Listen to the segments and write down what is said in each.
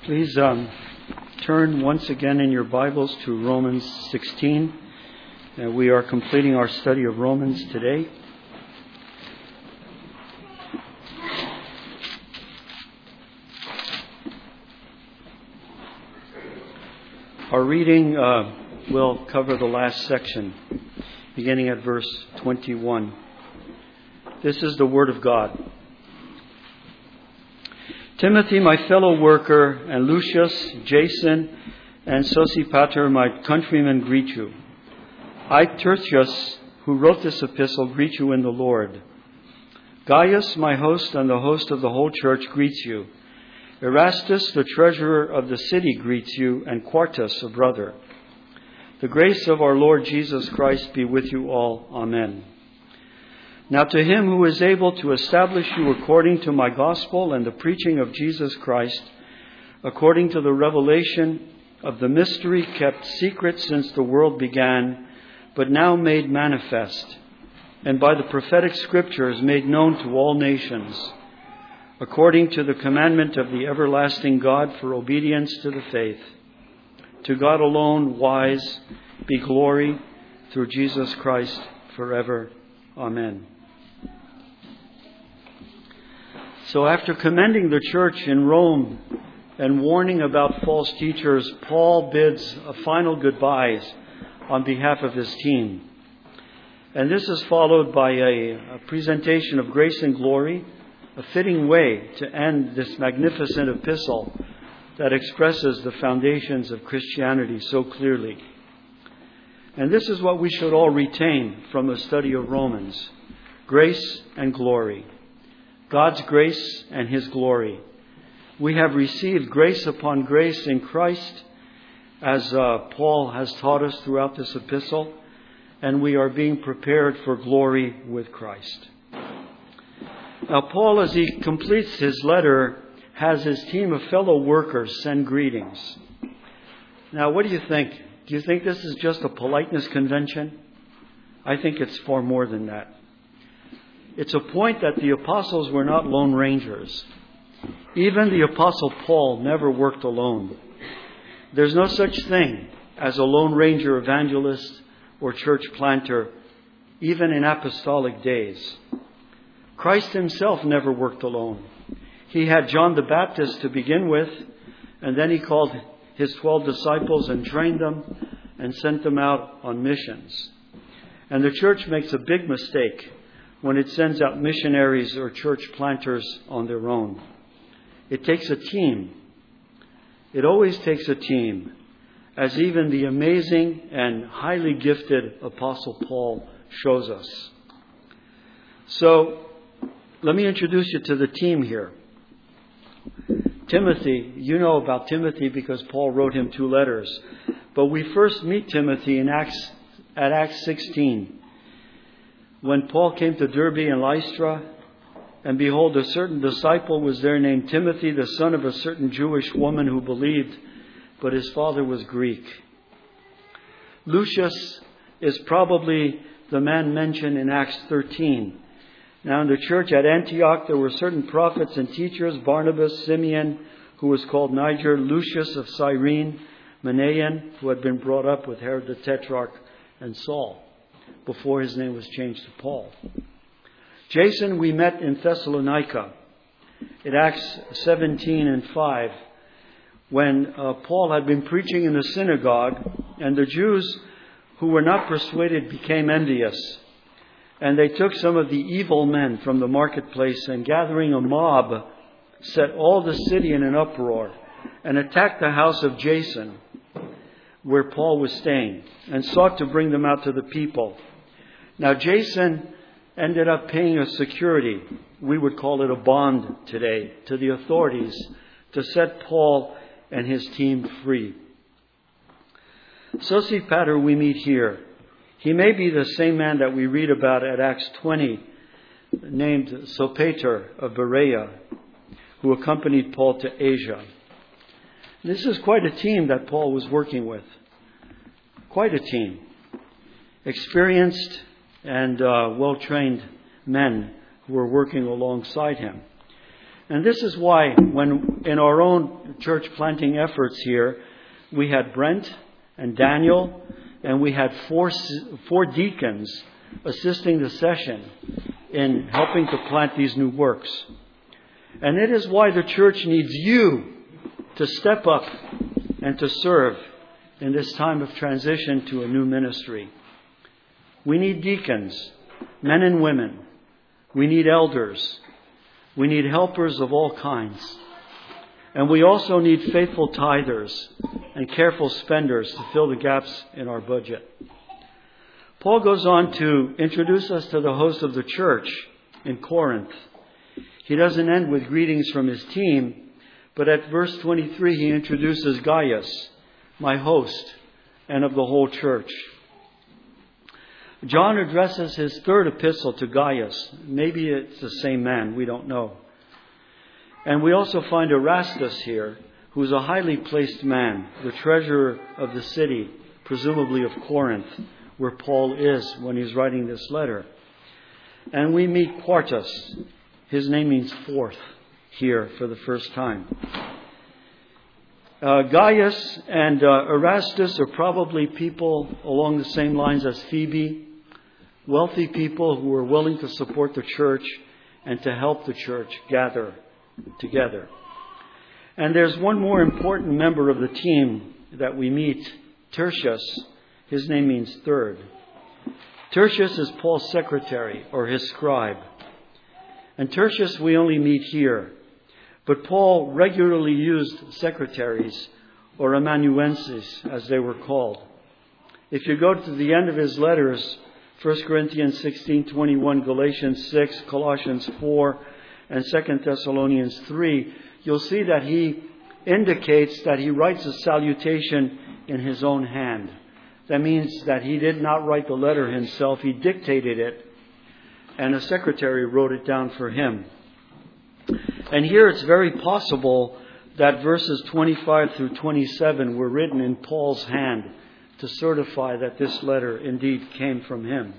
Please turn once again in your Bibles to Romans 16. We are completing our study of Romans today. Our reading will cover the last section, beginning at verse 21. This is the Word of God. Timothy, my fellow worker, and Lucius, Jason, and Sosipater, my countrymen, greet you. I, Tertius, who wrote this epistle, greet you in the Lord. Gaius, my host, and the host of the whole church, greets you. Erastus, the treasurer of the city, greets you, and Quartus, a brother. The grace of our Lord Jesus Christ be with you all. Amen. Now to him who is able to establish you according to my gospel and the preaching of Jesus Christ, according to the revelation of the mystery kept secret since the world began, but now made manifest, and by the prophetic scriptures made known to all nations, according to the commandment of the everlasting God for obedience to the faith. To God alone, wise, be glory through Jesus Christ forever. Amen. So after commending the church in Rome and warning about false teachers, Paul bids a final goodbyes on behalf of his team. And this is followed by a presentation of grace and glory, a fitting way to end this magnificent epistle that expresses the foundations of Christianity so clearly. And this is what we should all retain from the study of Romans: grace and glory. God's grace and His glory. We have received grace upon grace in Christ, as Paul has taught us throughout this epistle, and we are being prepared for glory with Christ. Now, Paul, as he completes his letter, has his team of fellow workers send greetings. Now, what do you think? Do you think this is just a politeness convention? I think it's far more than that. It's a point that the apostles were not lone rangers. Even the apostle Paul never worked alone. There's no such thing as a lone ranger evangelist or church planter, even in apostolic days. Christ himself never worked alone. He had John the Baptist to begin with, and then he called his 12 disciples and trained them and sent them out on missions. And the church makes a big mistake when it sends out missionaries or church planters on their own. It takes a team. It always takes a team, as even the amazing and highly gifted Apostle Paul shows us. So, let me introduce you to the team here. Timothy, you know about Timothy because Paul wrote him 2 letters. But we first meet Timothy at Acts 16. When Paul came to Derbe and Lystra, and behold, a certain disciple was there named Timothy, the son of a certain Jewish woman who believed, but his father was Greek. Lucius is probably the man mentioned in Acts 13. Now in the church at Antioch, there were certain prophets and teachers: Barnabas, Simeon, who was called Niger, Lucius of Cyrene, Manaen, who had been brought up with Herod the Tetrarch, and Saul, before his name was changed to Paul. Jason we met in Thessalonica in Acts 17 and 5, when Paul had been preaching in the synagogue, and the Jews who were not persuaded became envious. And they took some of the evil men from the marketplace, and gathering a mob, set all the city in an uproar, and attacked the house of Jason, where Paul was staying, and sought to bring them out to the people. Now Jason ended up paying a security, we would call it a bond today, to the authorities to set Paul and his team free. Sosipater we meet here. He may be the same man that we read about at Acts 20, named Sopater of Berea, who accompanied Paul to Asia. This is quite a team that Paul was working with. Quite a team. Experienced and well-trained men who were working alongside him. And this is why, when in our own church planting efforts here, we had Brent and Daniel, and we had four deacons assisting the session in helping to plant these new works. And it is why the church needs you to step up and to serve in this time of transition to a new ministry. We need deacons, men and women. We need elders. We need helpers of all kinds. And we also need faithful tithers and careful spenders to fill the gaps in our budget. Paul goes on to introduce us to the host of the church in Corinth. He doesn't end with greetings from his team, but at verse 23 he introduces Gaius, my host, and of the whole church. John addresses his third epistle to Gaius. Maybe it's the same man, we don't know. And we also find Erastus here, who's a highly placed man, the treasurer of the city, presumably of Corinth, where Paul is when he's writing this letter. And we meet Quartus. His name means fourth here for the first time. Gaius and Erastus are probably people along the same lines as Phoebe, wealthy people who are willing to support the church and to help the church gather together. And there's one more important member of the team that we meet, Tertius. His name means third. Tertius is Paul's secretary or his scribe. And Tertius we only meet here. But Paul regularly used secretaries, or amanuenses as they were called. If you go to the end of his letters, 1 Corinthians 16:21, Galatians 6, Colossians 4, and 2 Thessalonians 3, you'll see that he indicates that he writes a salutation in his own hand. That means that he did not write the letter himself. He dictated it, and a secretary wrote it down for him. And here it's very possible that verses 25 through 27 were written in Paul's hand to certify that this letter indeed came from him.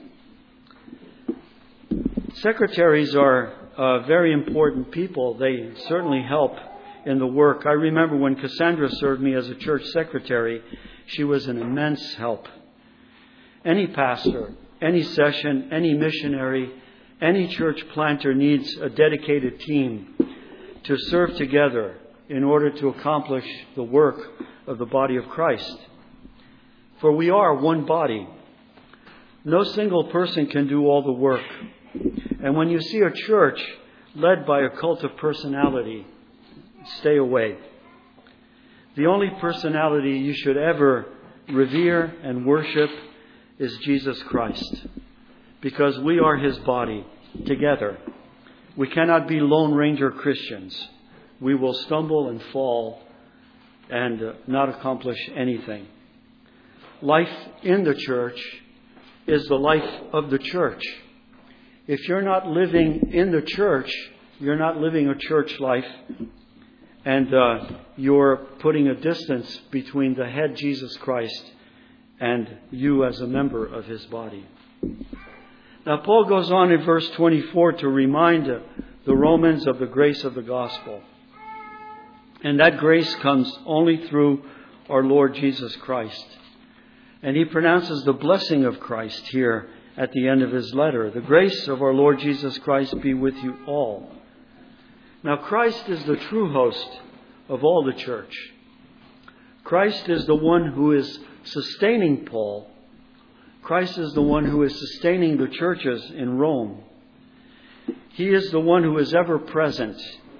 Secretaries are very important people. They certainly help in the work. I remember when Cassandra served me as a church secretary, she was an immense help. Any pastor, any session, any missionary, any church planter needs a dedicated team to serve together in order to accomplish the work of the body of Christ. For we are one body. No single person can do all the work. And when you see a church led by a cult of personality, stay away. The only personality you should ever revere and worship is Jesus Christ, because we are His body together. We cannot be Lone Ranger Christians. We will stumble and fall and not accomplish anything. Life in the church is the life of the church. If you're not living in the church, you're not living a church life, and you're putting a distance between the head, Jesus Christ, and you as a member of His body. Now, Paul goes on in verse 24 to remind the Romans of the grace of the gospel. And that grace comes only through our Lord Jesus Christ. And he pronounces the blessing of Christ here at the end of his letter. The grace of our Lord Jesus Christ be with you all. Now, Christ is the true host of all the church. Christ is the one who is sustaining Paul. Christ is the one who is sustaining the churches in Rome. He is the one who is ever present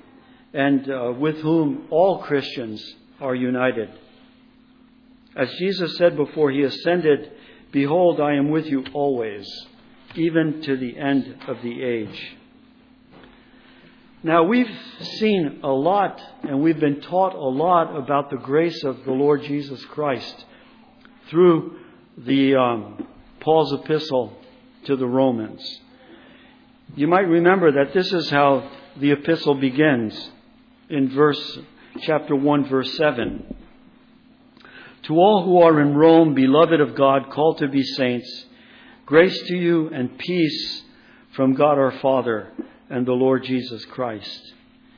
and with whom all Christians are united. As Jesus said before He ascended, "Behold, I am with you always, even to the end of the age." Now, we've seen a lot and we've been taught a lot about the grace of the Lord Jesus Christ through the Paul's epistle to the Romans. You might remember that this is how the epistle begins in chapter 1, verse 7. "To all who are in Rome, beloved of God, called to be saints, grace to you and peace from God our Father and the Lord Jesus Christ."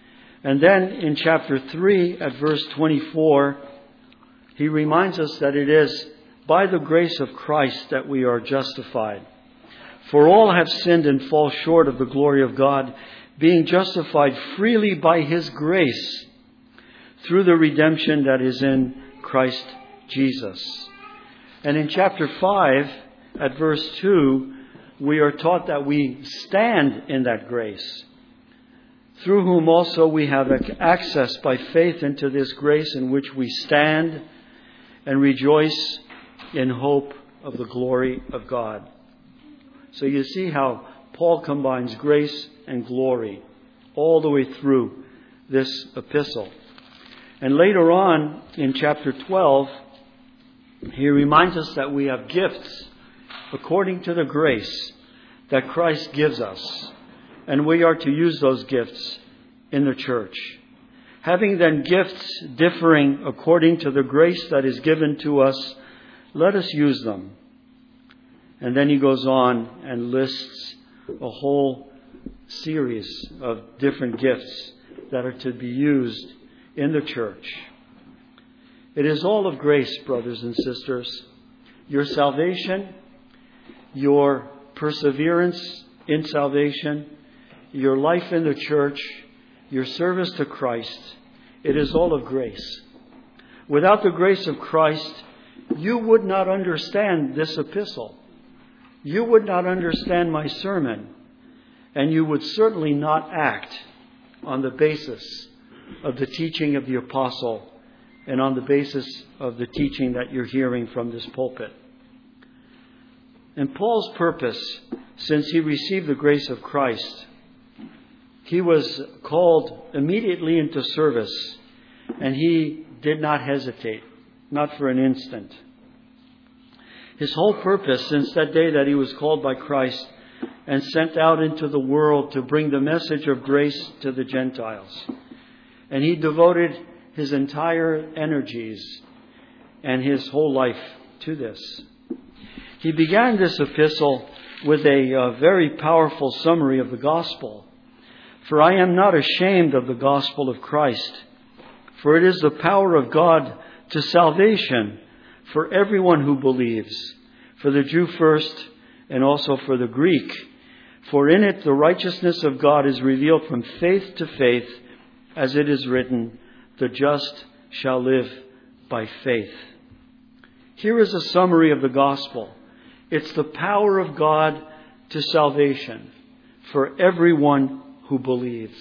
And then in chapter 3 at verse 24, he reminds us that it is by the grace of Christ that we are justified. For all have sinned and fall short of the glory of God, being justified freely by His grace through the redemption that is in Christ Jesus. And in chapter 5 at verse 2, we are taught that we stand in that grace, through whom also we have access by faith into this grace in which we stand and rejoice in hope of the glory of God. So you see how Paul combines grace and glory all the way through this epistle. And later on in chapter 12, he reminds us that we have gifts according to the grace that Christ gives us. And we are to use those gifts in the church. Having then gifts differing according to the grace that is given to us, let us use them. And then he goes on and lists a whole series of different gifts that are to be used in the church. It is all of grace, brothers and sisters. Your salvation, your perseverance in salvation, your life in the church, your service to Christ, it is all of grace. Without the grace of Christ, you would not understand this epistle. You would not understand my sermon. And you would certainly not act on the basis of the teaching of the apostle and on the basis of the teaching that you're hearing from this pulpit. And Paul's purpose, since he received the grace of Christ, he was called immediately into service, and he did not hesitate, not for an instant. His whole purpose since that day that he was called by Christ and sent out into the world to bring the message of grace to the Gentiles. And he devoted his entire energies and his whole life to this. He began this epistle with a very powerful summary of the gospel. For I am not ashamed of the gospel of Christ, for it is the power of God to salvation for everyone who believes, for the Jew first and also for the Greek. For in it the righteousness of God is revealed from faith to faith, as it is written, the just shall live by faith. Here is a summary of the gospel. It's the power of God to salvation for everyone who believes.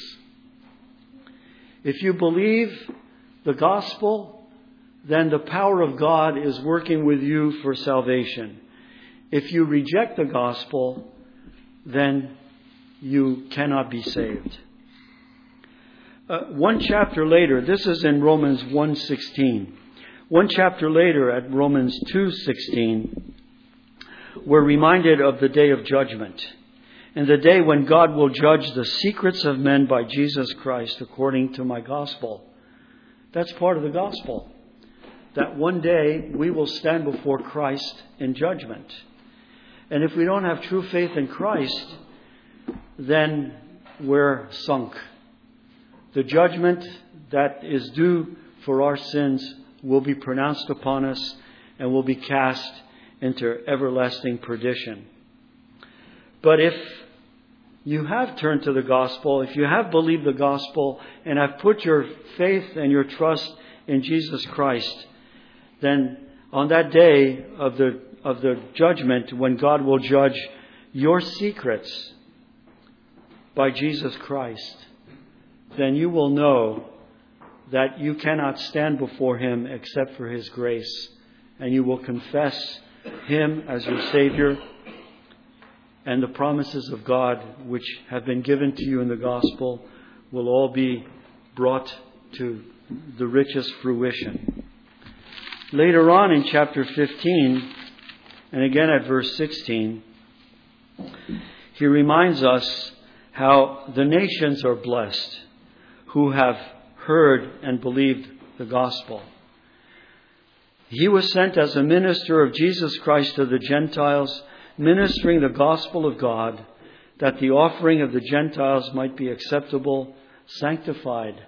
If you believe the gospel, then the power of God is working with you for salvation. If you reject the gospel, then you cannot be saved. One chapter later, this is in Romans 1:16. One chapter later at Romans 2:16, we're reminded of the day of judgment and the day when God will judge the secrets of men by Jesus Christ according to my gospel. That's part of the gospel. That one day we will stand before Christ in judgment. And if we don't have true faith in Christ, then we're sunk. The judgment that is due for our sins will be pronounced upon us and will be cast into everlasting perdition. But if you have turned to the gospel, if you have believed the gospel and have put your faith and your trust in Jesus Christ, then on that day of the judgment, when God will judge your secrets by Jesus Christ, then you will know that you cannot stand before Him except for His grace. And you will confess Him as your Savior, and the promises of God which have been given to you in the gospel will all be brought to the richest fruition. Later on in chapter 15, and again at verse 16, he reminds us how the nations are blessed who have heard and believed the gospel. He was sent as a minister of Jesus Christ to the Gentiles, ministering the gospel of God, that the offering of the Gentiles might be acceptable, sanctified,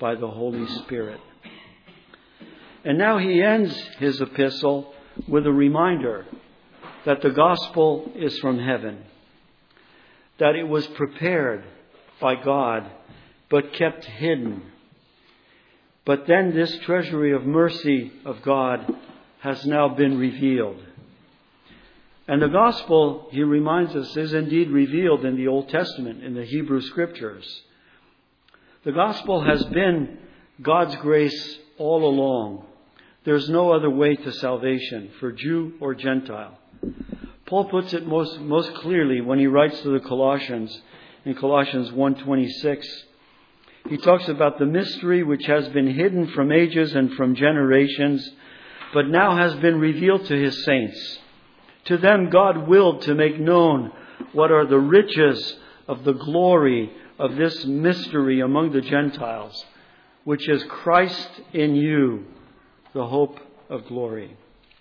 by the Holy Spirit. And now he ends his epistle with a reminder that the gospel is from heaven, that it was prepared by God but kept hidden. But then this treasury of mercy of God has now been revealed. And the gospel, he reminds us, is indeed revealed in the Old Testament, in the Hebrew Scriptures. The gospel has been God's grace all along. There's no other way to salvation for Jew or Gentile. Paul puts it most clearly when he writes to the Colossians in Colossians 1:26. He talks about the mystery which has been hidden from ages and from generations, but now has been revealed to his saints. To them God willed to make known what are the riches of the glory of this mystery among the Gentiles, which is Christ in you, the hope of glory.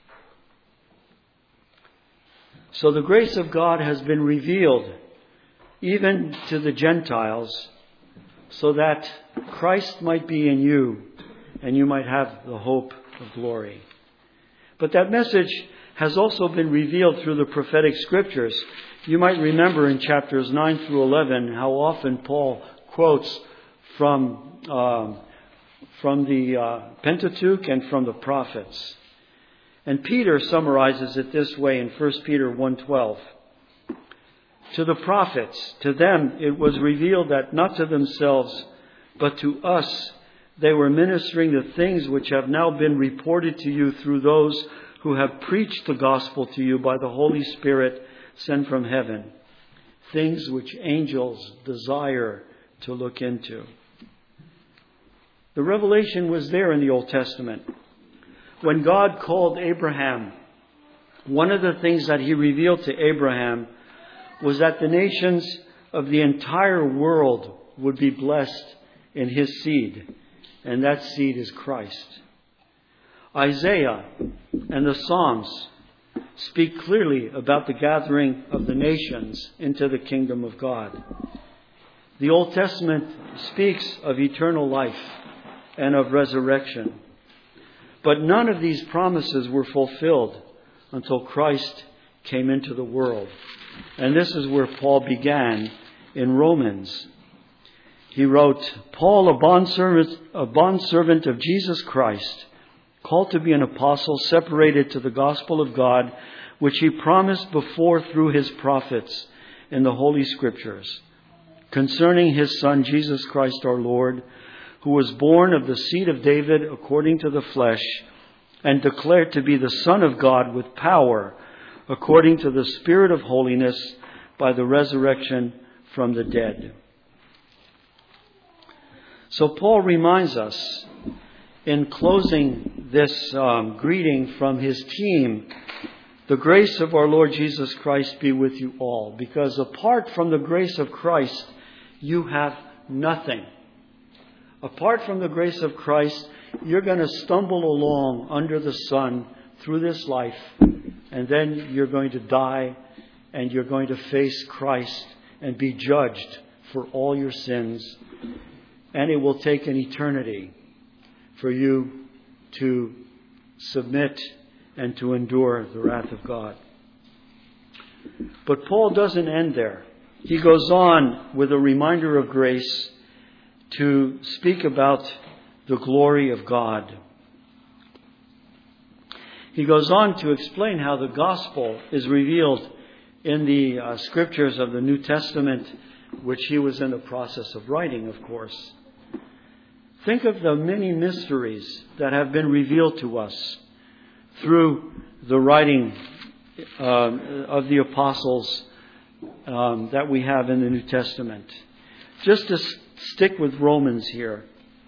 So the grace of God has been revealed even to the Gentiles, so that Christ might be in you and you might have the hope of glory. But that message has also been revealed through the prophetic scriptures. You might remember in chapters 9 through 11 how often Paul quotes from the Pentateuch and from the prophets. And Peter summarizes it this way in 1 Peter 1:12. To the prophets, to them it was revealed that not to themselves, but to us, they were ministering the things which have now been reported to you through those who have preached the gospel to you by the Holy Spirit sent from heaven. Things which angels desire to look into. The revelation was there in the Old Testament. When God called Abraham, one of the things that he revealed to Abraham was that the nations of the entire world would be blessed in his seed. And that seed is Christ. Isaiah and the Psalms speak clearly about the gathering of the nations into the kingdom of God. The Old Testament speaks of eternal life and of resurrection. But none of these promises were fulfilled until Christ came into the world. And this is where Paul began in Romans. He wrote, Paul, a bondservant of Jesus Christ, called to be an apostle, separated to the gospel of God, which he promised before through his prophets in the Holy Scriptures, concerning his Son, Jesus Christ our Lord, who was born of the seed of David according to the flesh, and declared to be the Son of God with power, according to the Spirit of holiness, by the resurrection from the dead. So Paul reminds us in closing this greeting from his team, the grace of our Lord Jesus Christ be with you all. Because apart from the grace of Christ, you have nothing. Apart from the grace of Christ, you're going to stumble along under the sun through this life. And then you're going to die and you're going to face Christ and be judged for all your sins. And it will take an eternity for you to submit and to endure the wrath of God. But Paul doesn't end there. He goes on with a reminder of grace to speak about the glory of God. He goes on to explain how the gospel is revealed in the scriptures of the New Testament, which he was in the process of writing, of course. Think of the many mysteries that have been revealed to us through the writing of the apostles that we have in the New Testament. Just to stick with Romans here,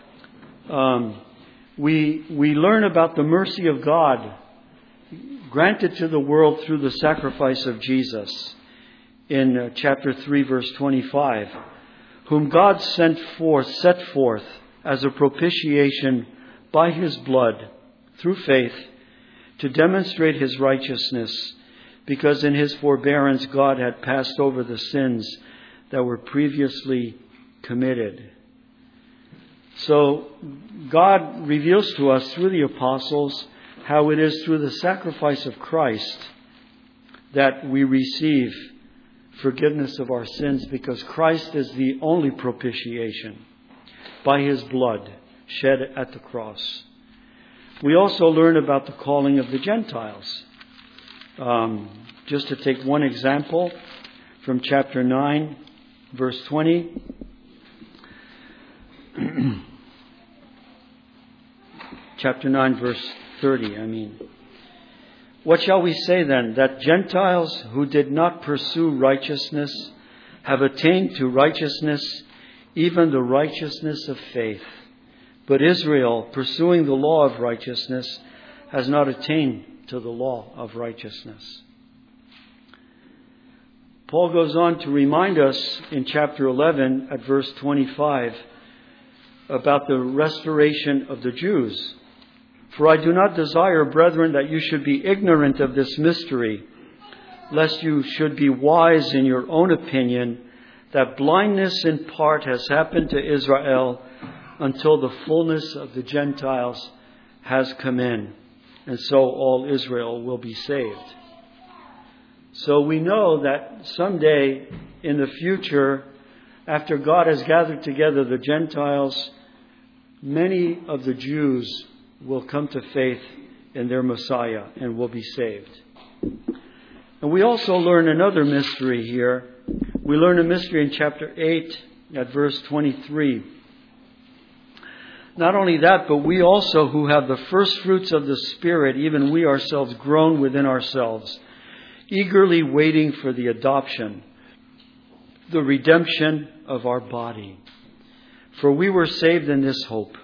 we learn about the mercy of God granted to the world through the sacrifice of Jesus in chapter 3, verse 25, whom God set forth as a propitiation by his blood through faith to demonstrate his righteousness, because in his forbearance God had passed over the sins that were previously committed. So God reveals to us through the apostles how it is through the sacrifice of Christ that we receive forgiveness of our sins, because Christ is the only propitiation by His blood shed at the cross. We also learn about the calling of the Gentiles. Just to take one example from chapter 9, verse 20. Chapter 9, verse 30, What shall we say then? That Gentiles who did not pursue righteousness have attained to righteousness, even the righteousness of faith. But Israel, pursuing the law of righteousness, has not attained to the law of righteousness. Paul goes on to remind us in chapter 11 at verse 25 about the restoration of the Jews. For I do not desire, brethren, that you should be ignorant of this mystery, lest you should be wise in your own opinion, that blindness in part has happened to Israel until the fullness of the Gentiles has come in, and so all Israel will be saved. So we know that someday in the future, after God has gathered together the Gentiles, many of the Jews will come to faith in their Messiah and will be saved. And we also learn another mystery here. We learn a mystery in chapter 8 at verse 23. Not only that, but we also who have the first fruits of the Spirit, even we ourselves groan within ourselves, eagerly waiting for the adoption, the redemption of our body. For we were saved in this hope,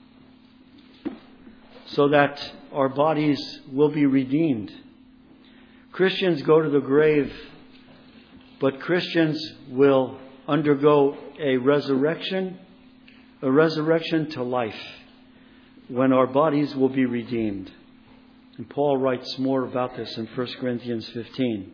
so that our bodies will be redeemed. Christians go to the grave, but Christians will undergo a resurrection to life, when our bodies will be redeemed. And Paul writes more about this in 1 Corinthians 15.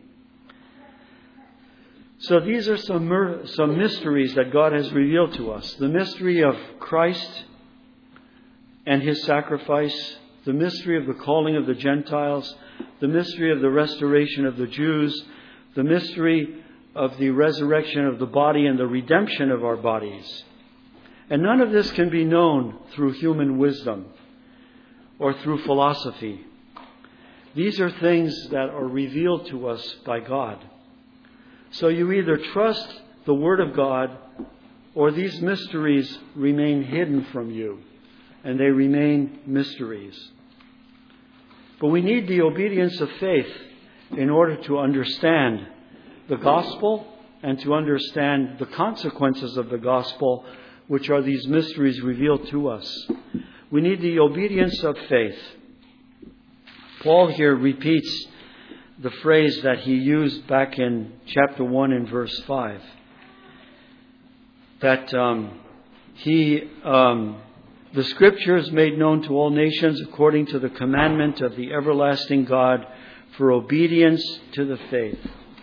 So these are some mysteries that God has revealed to us. The mystery of Christ and His sacrifice, the mystery of the calling of the Gentiles, the mystery of the restoration of the Jews, the mystery of the resurrection of the body and the redemption of our bodies. And none of this can be known through human wisdom or through philosophy. These are things that are revealed to us by God. So you either trust the Word of God, or these mysteries remain hidden from you, and they remain mysteries. But we need the obedience of faith in order to understand the gospel and to understand the consequences of the gospel, which are these mysteries revealed to us. We need the obedience of faith. Paul here repeats the phrase that he used back in chapter 1 and verse 5. That the Scriptures made known to all nations according to the commandment of the everlasting God for obedience to the faith.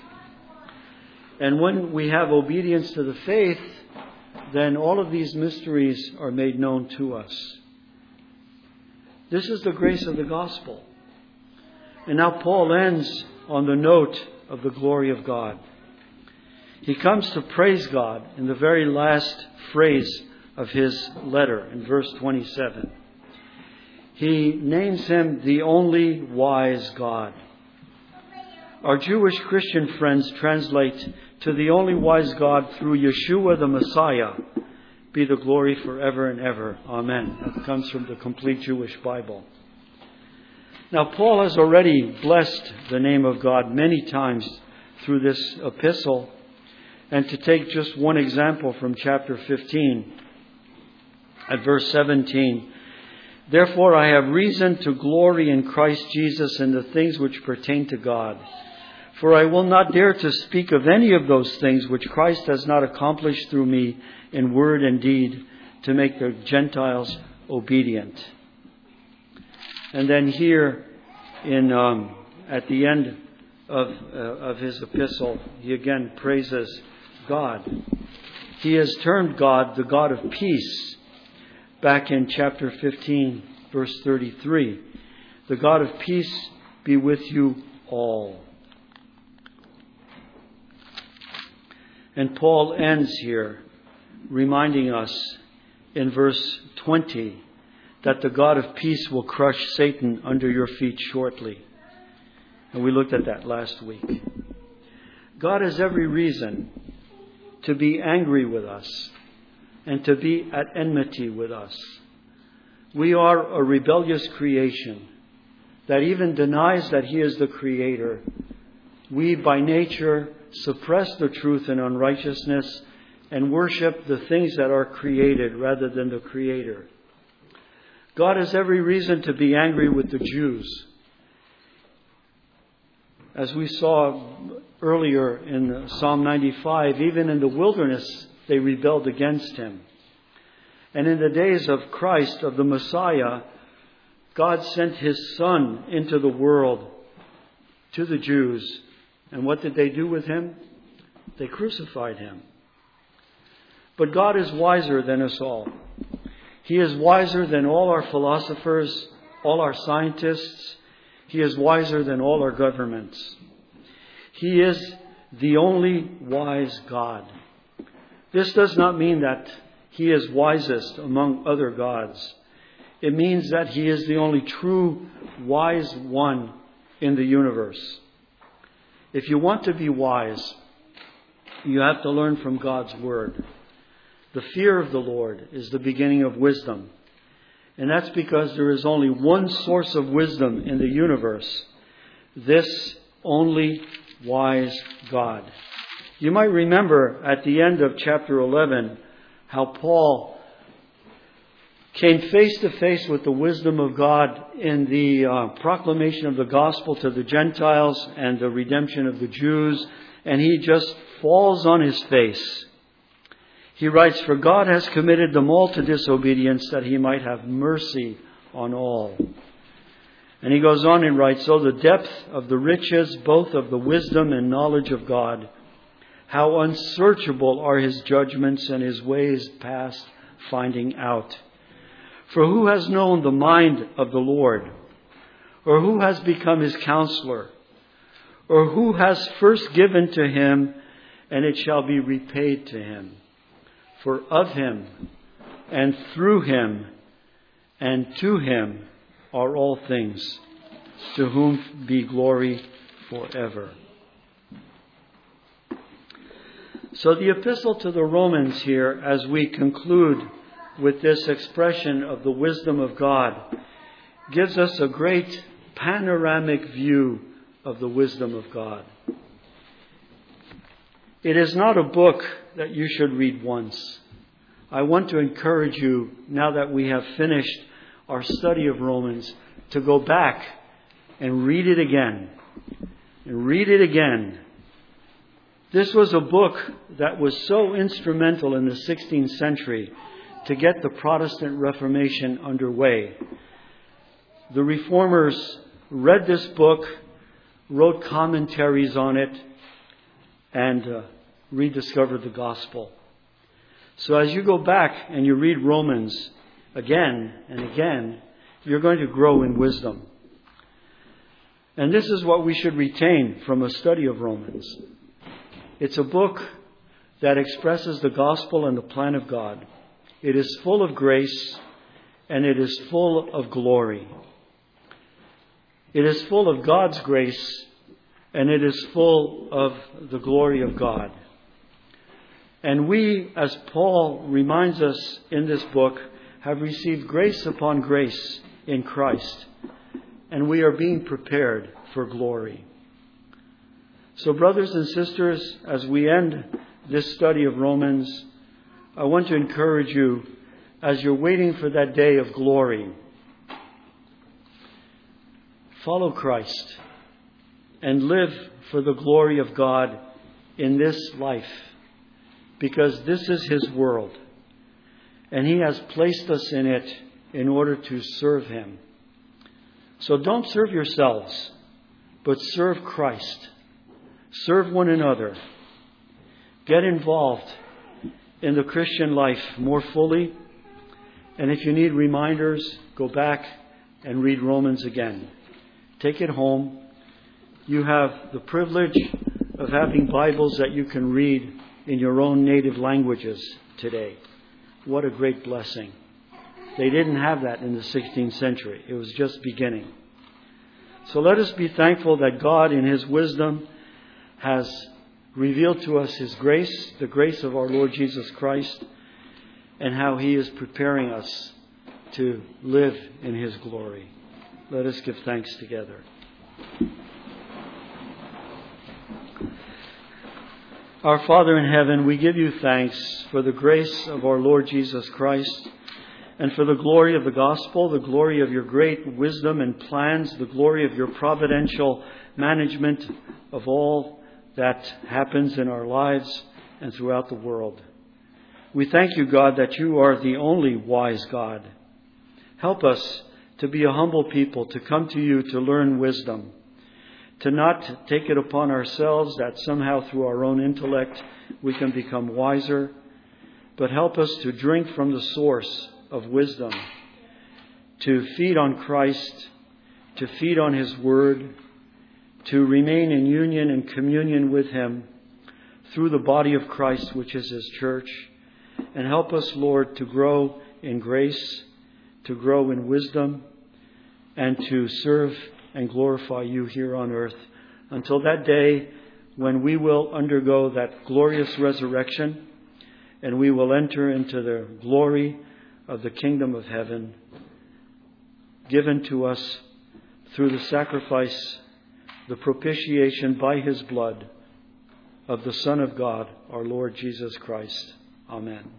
And when we have obedience to the faith, then all of these mysteries are made known to us. This is the grace of the gospel. And now Paul ends on the note of the glory of God. He comes to praise God in the very last phrase of his letter in verse 27. He names Him the only wise God. Our Jewish Christian friends translate, to the only wise God through Yeshua the Messiah be the glory forever and ever. Amen. That comes from the complete Jewish Bible. Now, Paul has already blessed the name of God many times through this epistle. And to take just one example from chapter 15, at verse 17, therefore I have reason to glory in Christ Jesus in the things which pertain to God. For I will not dare to speak of any of those things which Christ has not accomplished through me in word and deed to make the Gentiles obedient. And then here at the end of his epistle, he again praises God. He has termed God the God of peace, back in chapter 15, verse 33. The God of peace be with you all. And Paul ends here reminding us in verse 20 that the God of peace will crush Satan under your feet shortly. And we looked at that last week. God has every reason to be angry with us and to be at enmity with us. We are a rebellious creation that even denies that He is the Creator. We, by nature, suppress the truth in unrighteousness and worship the things that are created rather than the Creator. God has every reason to be angry with the Jews. As we saw earlier in Psalm 95, even in the wilderness, they rebelled against Him. And in the days of Christ, of the Messiah, God sent His Son into the world to the Jews. And what did they do with Him? They crucified Him. But God is wiser than us all. He is wiser than all our philosophers, all our scientists. He is wiser than all our governments. He is the only wise God. This does not mean that He is wisest among other gods. It means that He is the only true wise one in the universe. If you want to be wise, you have to learn from God's Word. The fear of the Lord is the beginning of wisdom. And that's because there is only one source of wisdom in the universe. This only wise God. You might remember at the end of chapter 11 how Paul came face to face with the wisdom of God in the proclamation of the gospel to the Gentiles and the redemption of the Jews. And he just falls on his face. He writes, "For God has committed them all to disobedience, that He might have mercy on all." And he goes on and writes, "So the depth of the riches, both of the wisdom and knowledge of God, how unsearchable are His judgments and His ways past finding out. For who has known the mind of the Lord? Or who has become His counselor? Or who has first given to Him, and it shall be repaid to Him? For of Him, and through Him, and to Him are all things, to whom be glory forever." So the epistle to the Romans here, as we conclude with this expression of the wisdom of God, gives us a great panoramic view of the wisdom of God. It is not a book that you should read once. I want to encourage you, now that we have finished our study of Romans, to go back and read it again. And read it again. This was a book that was so instrumental in the 16th century to get the Protestant Reformation underway. The Reformers read this book, wrote commentaries on it, and rediscovered the gospel. So as you go back and you read Romans again and again, you're going to grow in wisdom. And this is what we should retain from a study of Romans. It's a book that expresses the gospel and the plan of God. It is full of grace and it is full of glory. It is full of God's grace and it is full of the glory of God. And we, as Paul reminds us in this book, have received grace upon grace in Christ. And we are being prepared for glory. So brothers and sisters, as we end this study of Romans, I want to encourage you, as you're waiting for that day of glory, follow Christ and live for the glory of God in this life, because this is His world and He has placed us in it in order to serve Him. So don't serve yourselves, but serve Christ. Serve one another. Get involved in the Christian life more fully And if you need reminders, go back and read Romans again. Take it home. You have the privilege of having Bibles that you can read in your own native languages today. What a great blessing. They didn't have that in the 16th century. It was just beginning. So let us be thankful that God in His wisdom has revealed to us His grace, the grace of our Lord Jesus Christ, and how He is preparing us to live in His glory. Let us give thanks together. Our Father in heaven, we give you thanks for the grace of our Lord Jesus Christ and for the glory of the gospel, the glory of your great wisdom and plans, the glory of your providential management of all that happens in our lives and throughout the world. We thank you, God, that you are the only wise God. Help us to be a humble people, to come to you to learn wisdom, to not take it upon ourselves that somehow through our own intellect we can become wiser, but help us to drink from the source of wisdom, to feed on Christ, to feed on His Word, to remain in union and communion with Him through the body of Christ, which is His church. And help us, Lord, to grow in grace, to grow in wisdom, and to serve and glorify you here on earth until that day when we will undergo that glorious resurrection and we will enter into the glory of the kingdom of heaven given to us through the sacrifice, the propitiation by His blood of the Son of God, our Lord Jesus Christ. Amen.